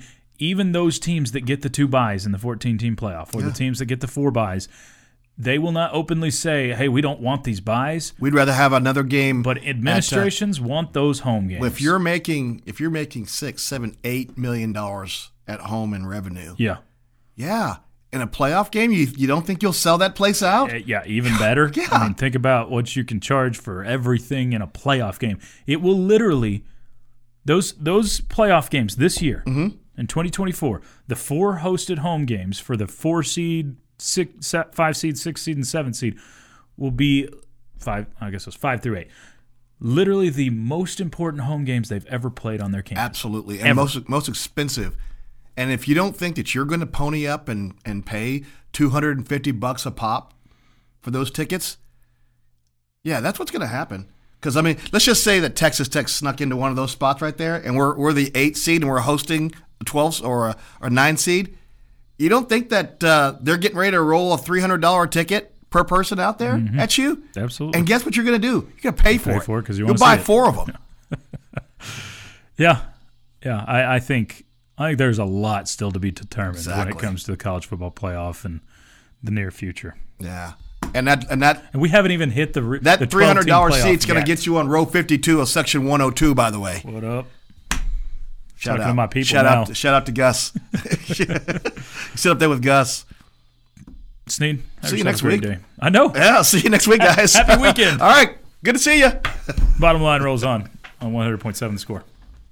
even those teams that get the two buys in the fourteen-team playoff, or Yeah. the teams that get the four buys, they will not openly say, hey, we don't want these buys. We'd rather have another game. But administrations at, uh, want those home games. If you're making if you're making six, seven, eight million dollars at home in revenue, yeah. yeah, in a playoff game, you you don't think you'll sell that place out? Uh, Yeah, even better. Yeah. I mean, think about what you can charge for everything in a playoff game. It will literally those those playoff games this year Mm-hmm. in twenty twenty-four, the four hosted home games for the four seed, six, se- five seed, six seed, and seven seed will be five. I guess it was five through eight. Literally the most important home games they've ever played on their campus. Absolutely, and Ever. most most expensive. And if you don't think that you're going to pony up and, and pay two hundred fifty bucks a pop for those tickets, yeah, that's what's going to happen. Because, I mean, let's just say that Texas Tech snuck into one of those spots right there, and we're we're the eight seed and we're hosting a twelve or a, or a nine seed. You don't think that uh, they're getting ready to roll a three hundred dollars ticket per person out there Mm-hmm. at you? Absolutely. And guess what you're going to do? You're going to pay for pay it. for it 'cause you You'll wanna buy see it. four of them. Yeah, yeah. I, I think I think there's a lot still to be determined when Exactly. it comes to the college football playoff in the near future. Yeah. And that and that And we haven't even hit the re- the That three hundred dollars twelve-team seat's going playoff to yet. get you on row fifty-two of section one oh two, by the way. What up? Shout Talking out to my people shout now. out to, shout out to Gus. Sit up there with Gus. Sneed, have See you yourself next a great week. day. I know. Yeah, see you next week, guys. Happy weekend. All right. Good to see you. Bottom line rolls on on one hundred point seven The Score.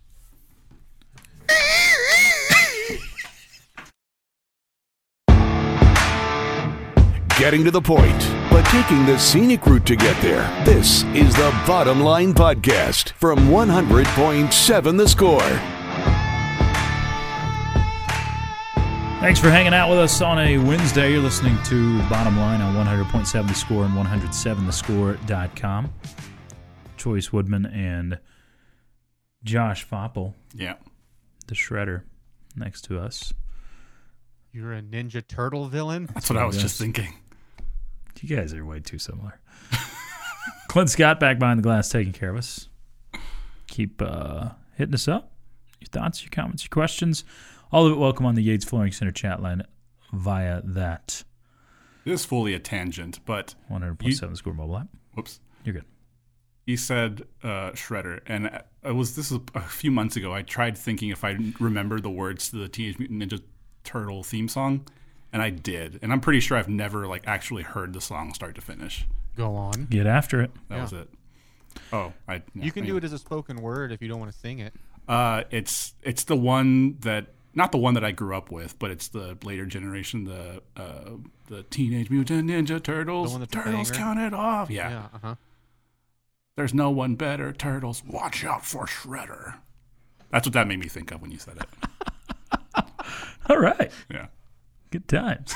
Getting to the point, but taking the scenic route to get there. This is the Bottom Line Podcast from one hundred point seven The Score. Thanks for hanging out with us on a Wednesday. You're listening to Bottom Line on one hundred point seven The Score and one oh seven the score dot com. Choice Woodman and Josh Foppel, Yeah. the Shredder, next to us. You're a Ninja Turtle villain? That's what I was just thinking. You guys are way too similar. Clint Scott back behind the glass taking care of us. Keep uh, hitting us up. Your thoughts, your comments, your questions. All of it welcome on the Yates Flooring Center chat line via that It is fully a tangent, but one hundred point seven Score mobile app. whoops. You're good. You said uh, Shredder, and it was this was a few months ago. I tried thinking if I remembered the words to the Teenage Mutant Ninja Turtle theme song, and I did. And I'm pretty sure I've never like actually heard the song start to finish. Go on. Get after it. That Yeah. was it. Oh, I. Yeah, You can do anyway. it as a spoken word if you don't want to sing it. Uh, it's it's the one that not the one that I grew up with, but it's the later generation, the uh, the Teenage Mutant Ninja Turtles. The one that's a Turtles banger? counted off. Yeah. Yeah, uh-huh. There's no one better. Turtles, watch out for Shredder. That's what that made me think of when you said it. All right. Yeah. Good times.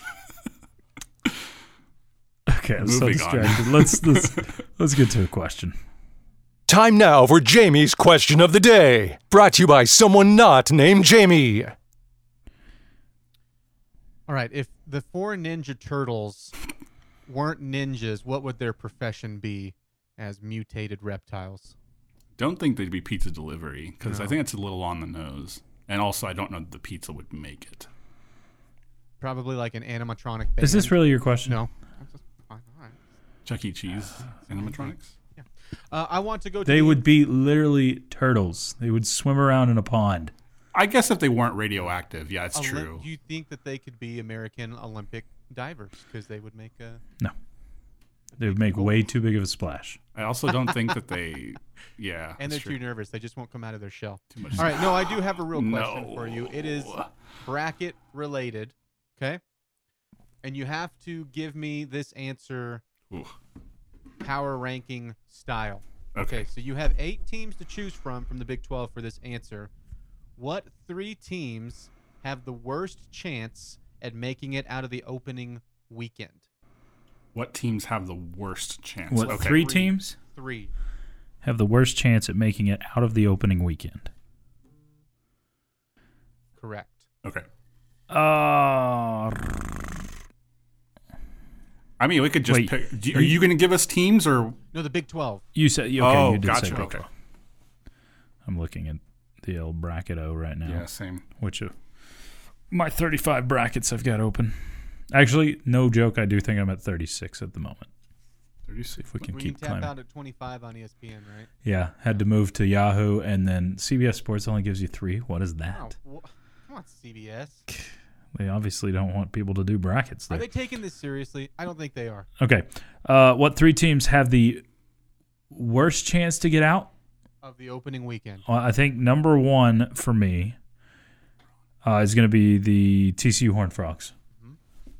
Okay, I'm so Moving on. distracted. Let's, let's, let's get to a question. Time now for Jamie's question of the day. Brought to you by someone not named Jamie. All right, if the four Ninja Turtles weren't ninjas, what would their profession be as mutated reptiles? Don't think they'd be pizza delivery because I No. think it's a little on the nose. And also, I don't know that the pizza would make it. Probably like an animatronic band. Is this really your question? No. All right. Chuck E. Cheese animatronics. Uh, I want to go to They the- would be literally turtles. They would swim around in a pond. I guess if they weren't radioactive, yeah, it's Olymp- true. Do you think that they could be American Olympic divers because they would make a? No. They would make way too big of a splash. I also don't think that they, yeah. And they're that's true. too nervous. They just won't come out of their shell. Too much. All right. No, I do have a real question No. for you. It is bracket related. Okay. And you have to give me this answer Ooh. power ranking style. Okay. So you have eight teams to choose from from the Big twelve for this answer. What three teams have the worst chance at making it out of the opening weekend? What teams have the worst chance? What, okay. three teams Three. have the worst chance at making it out of the opening weekend? Correct. Okay. Uh, I mean, we could just Wait, pick. Do, are you going to give us teams or? No, the Big twelve. you said okay. Oh, you did gotcha, say Big okay. twelve. I'm looking at the old bracket O right now. Yeah, same. Which of my thirty-five brackets I've got open. Actually, no joke, I do think I'm at thirty-six at the moment. thirty-six. If we can When keep you tap climbing. out at twenty-five on E S P N, right? Yeah, had to move to Yahoo, and then C B S Sports only gives you three. What is that? Wow. wh- Come on, C B S. They obviously don't want people to do brackets there. Are they taking this seriously? I don't think they are. Okay. Uh, what three teams have the worst chance to get out? Of the opening weekend. Well, I think number one for me uh, is going to be the T C U Horned Frogs. Mm-hmm.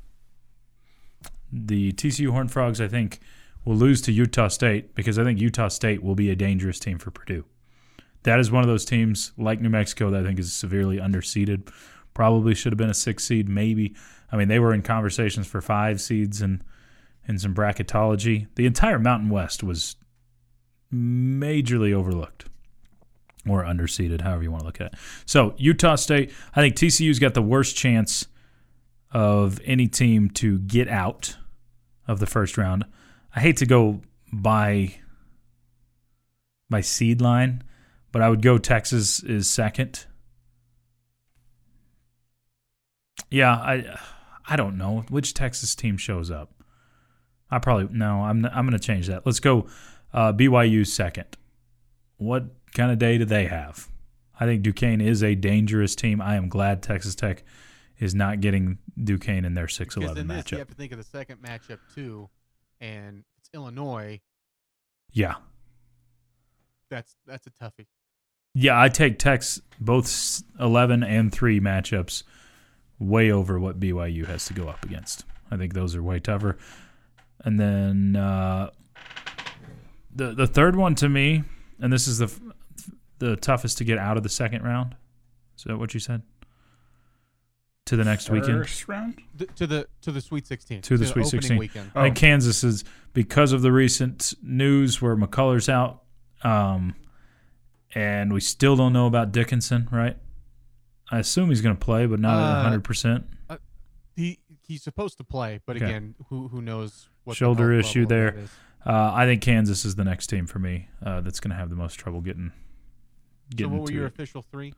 The T C U Horned Frogs, I think, will lose to Utah State because I think Utah State will be a dangerous team for Purdue. That is one of those teams, like New Mexico, that I think is severely underseeded. Probably should have been a six seed, maybe. I mean, they were in conversations for five seeds and in some bracketology. The entire Mountain West was majorly overlooked or underseeded, however you want to look at it. So Utah State, I think T C U's got the worst chance of any team to get out of the first round. I hate to go by by seed line, but I would go Texas is second. Yeah, I I don't know which Texas team shows up. I probably no. I'm I'm going to change that. Let's go uh, B Y U second. What kind of day do they have? I think Duquesne is a dangerous team. I am glad Texas Tech is not getting Duquesne in their six eleven Because in this, matchup. you have to think of the second matchup too, and it's Illinois. Yeah, That's that's a toughie. yeah. I take Tech's both eleven and three matchups way over what B Y U has to go up against. I think those are way tougher. And then uh, the the third one to me, and this is the the toughest to get out of the second round. Is that what you said? To the next weekend? First round? The, to the to the Sweet sixteen. To the Sweet opening sixteen. Weekend. I think Kansas is, because of the recent news where McCullers out, um, and we still don't know about Dickinson, right? I assume he's going to play, but not at Uh, one hundred percent. He he's supposed to play, but Okay. again, who who knows what the Shoulder health issue level of there. that is. Uh, I think Kansas is the next team for me uh, that's going to have the most trouble getting So getting what were to your it. official three?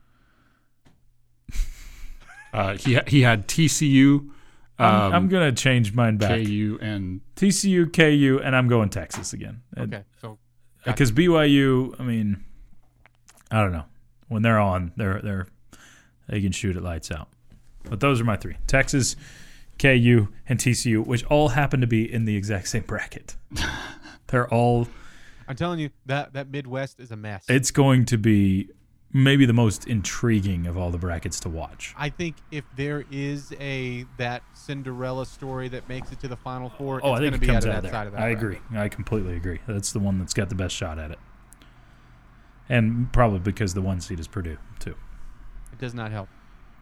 Uh, he he had T C U, um, I'm, I'm going to change mine back. K U, and T C U, K U, and I'm going Texas again. Okay, so Because B Y U, I mean, I don't know. When they're on, they're they're they can shoot it lights out. But those are my three: Texas, K U, and T C U, which all happen to be in the exact same bracket. They're all. I'm telling you that that Midwest is a mess. It's going to be maybe the most intriguing of all the brackets to watch. I think if there is a that Cinderella story that makes it to the Final Four, Oh, it's I think going to it be comes out of out that of side there. of that. I bracket. agree. I completely agree. That's the one that's got the best shot at it. And probably because the one seed is Purdue, too. It does not help.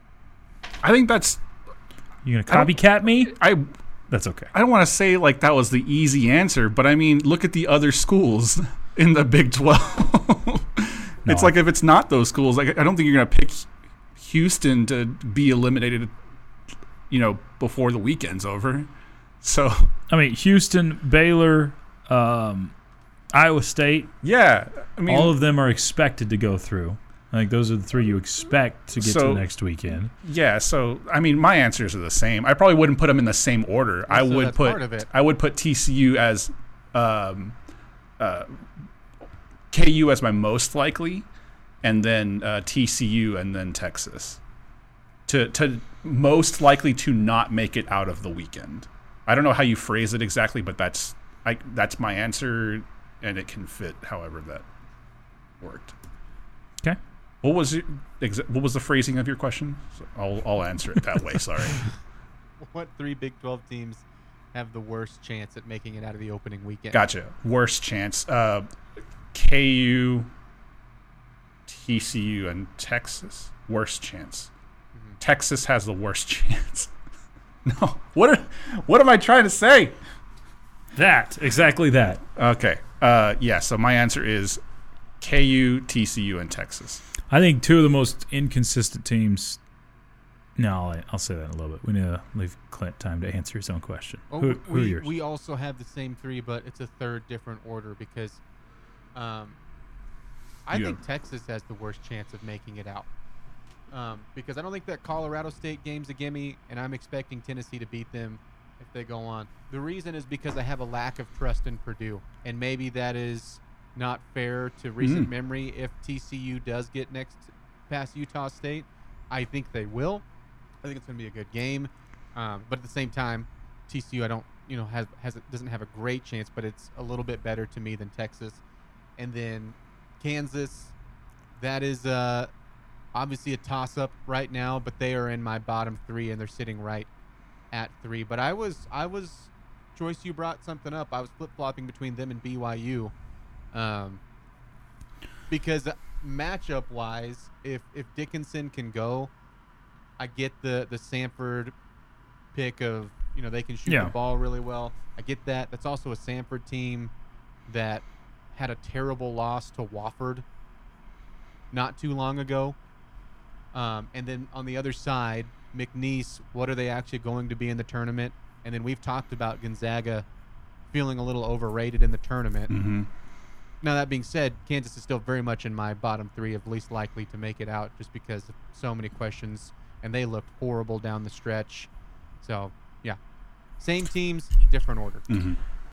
I think that's You going to I don't- copycat me? I. That's okay. I don't want to say like that was the easy answer, but I mean, look at the other schools in the Big twelve. No, It's like if it's not those schools, like I don't think you're gonna pick Houston to be eliminated, you know, before the weekend's over. So I mean, Houston, Baylor, um, Iowa State, yeah, I mean, all of them are expected to go through. I think those are the three you expect to get to So- the next weekend. yeah. So I mean, my answers are the same. I probably wouldn't put them in the same order. I so would that's put part of it. I would put T C U as um, uh, K U as my most likely, and then uh, T C U, and then Texas. To to most likely to not make it out of the weekend. I don't know how you phrase it exactly, but that's I that's my answer, and it can fit however that worked. Okay. What was it, exa- what was the phrasing of your question? So I'll I'll answer it that way. Sorry. What three Big twelve teams have the worst chance at making it out of the opening weekend? Gotcha. Worst chance. Uh, K U, T C U, and Texas. Worst chance. Mm-hmm. Texas has the worst chance. No. What are, what am I trying to say? That, exactly that. Okay. Uh, yeah, so my answer is K U, T C U, and Texas. I think two of the most inconsistent teams. No, I'll, I'll say that in a little bit. We need to leave Clint time to answer his own question. Oh, who, who are we, yours? we also have the same three, but it's a third different order because um, I Yeah. think Texas has the worst chance of making it out. Um, because I don't think that Colorado State game's a gimme, and I'm expecting Tennessee to beat them if they go on. The reason is because I have a lack of trust in Purdue, and maybe that is not fair to recent Mm. memory. If T C U does get next past Utah State, I think they will. I think it's going to be a good game, um, but at the same time, T C U I don't, you know, has has doesn't have a great chance, but it's a little bit better to me than Texas, and then Kansas, that is uh, obviously a toss-up right now, but they are in my bottom three, and they're sitting right at three. But I was I was Joyce, you brought something up. I was flip-flopping between them and B Y U. Um, because matchup-wise, if if Dickinson can go, I get the the Samford pick of, you know, they can shoot Yeah. the ball really well. I get that. That's also a Samford team that had a terrible loss to Wofford not too long ago. Um, and then on the other side, McNeese, what are they actually going to be in the tournament? And then we've talked about Gonzaga feeling a little overrated in the tournament. Mm-hmm. Now, that being said, Kansas is still very much in my bottom three of least likely to make it out just because of so many questions, and they looked horrible down the stretch. So, yeah. Same teams, different order. Mm-hmm.